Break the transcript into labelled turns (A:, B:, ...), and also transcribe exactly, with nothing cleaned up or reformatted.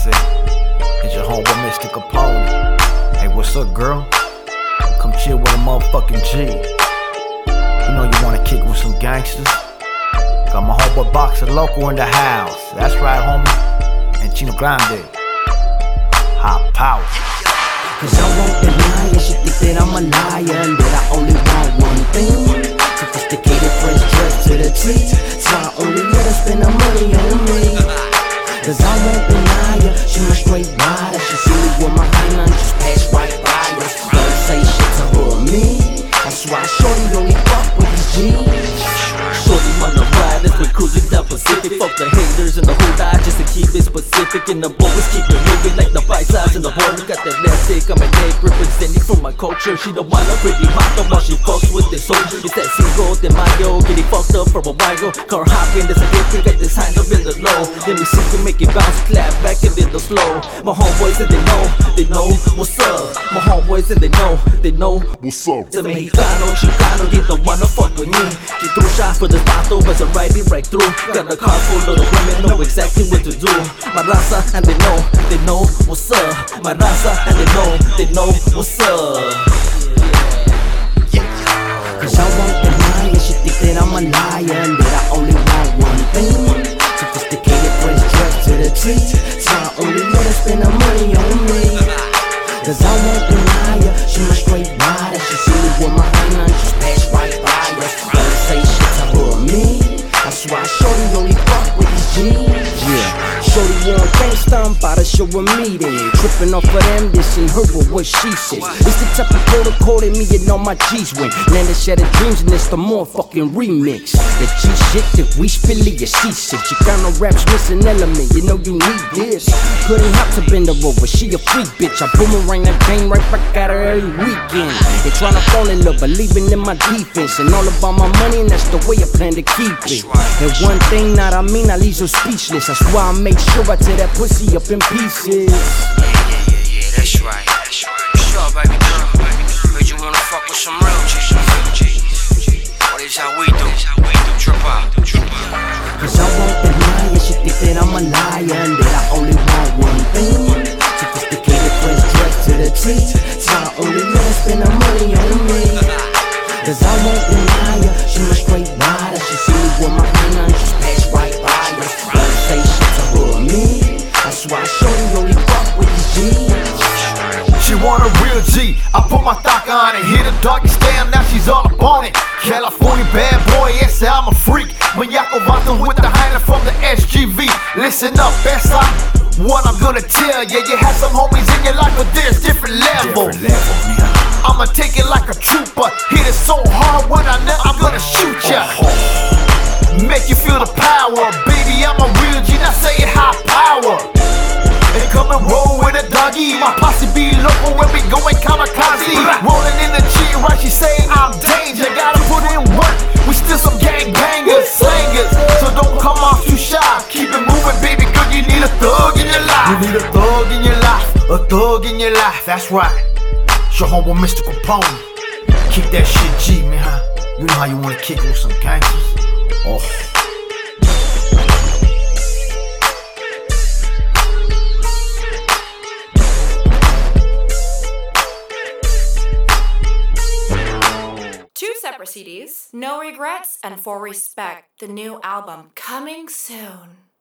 A: said, it's your homeboy Mister Capone. Hey, what's up, girl? Come chill with a motherfucking G. You know you wanna kick with some gangsters. Got my homeboy Boxer Loco in the house. That's right, homie. And Chino Grande. Hot power.
B: Cause I won't deny it, she think that I'm a liar and that I only want one thing. Sophisticated French dress to the T, so I only let her spend her money on me. Cause I won't deny her, she my straight rider. She see me with my hand on, just pass right by us. Don't say shit to her or me. That's why shorty only fuck with these G's.
C: Shorty wanna ride as we cruising down Pacific. Fuck the haters and the whole die just to keep it specific. And the boys keep it moving like the bike size and the border. Got that lipstick on my neck representing from my culture. She don't wanna pretty hot though while she fucks with the soldier. It's that single, then my yo getting fucked up from a while. Car hopping, there's a hit, got this hand up in the low. Then we see to make it bounce, clap back a little slow. My homeboys and they know, they know what's up. My homeboys and they know, they know what's up. The Mexicano, Chicano, they don't wanna fuck with me. Get through shots for the vato, but I'm riding right through. Got a car full of the women, know exactly what to do. My raza, and they know, they know what's up. My raza, and they know, they know what's up.
B: Cause I won't deny it, she think that I'm a liar and that I only want one thing. Sophisticated French dress to the T, so I only let her spend her money on me. Cause I won't deny her, she my straight rider. She see me with my hand on, just pass right by us. Don't say shit to her or me. That's why shorty only fuck with these G's. Yeah, shorty want gangsta, I'm about to show a meeting. Tripping off of them, this ain't her with what she says. It's the type of protocol that me and all my G's win. Landed shattered dreams and it's the more fucking remix. The G shit that we spill it, she said. Chicano raps missing element, you know you need this. Couldn't have to bend her over, she a freak bitch. I boomerang that game right back at her every weekend. They tryna fall in love, believing in my defense. And all about my money, and that's the way I plan to keep it. And one thing that I mean, I leave you speechless. That's why I make sure I tear that pussy up in pieces.
D: Yeah, yeah, yeah, yeah, that's right, that's right. Sure, baby girl, heard you wanna fuck with some real G's. What is how we do? Trip out, trip out.
B: Cause I won't deny it, she think that I'm a liar and that I only want one thing. Sophisticated French dress to the T, so I only let her spend her money on me. Cause I won't deny her, she my straight rider. She see me with my hand on, just pass right by us. Don't say shit to her or me. That's why shorty only fuck with these G's.
A: She want a real G. I put my taca on it, hit a doggy stand, now she's all up on it. California bad boy, yes, I'm a freak. Maniaco Vato with the Heiner from the S G V. Listen up, that's what I'm gonna tell ya. You have some homies in your life, but there's different levels. I'ma take it like a trooper. Hit it so hard when I know I'm gonna shoot ya. Make you feel the power. Baby, I'm a real G, now say it high power. And come and roll with a doggy. My posse be local when we going kamikaze. Rolling in the G, right? She say I'm danger. Gotta put in work. We still some gang bangers, slangers. So don't come off too shy. Keep it moving, baby girl. You need a thug in your life. You need a thug in your life. A thug in your life. That's right. It's your homeboy Mister Capone. Keep that shit G, man, huh? You know how you wanna kick it with some gangsters. Oh.
E: Two separate C Ds, No Regrets and For Respect, the new album coming soon.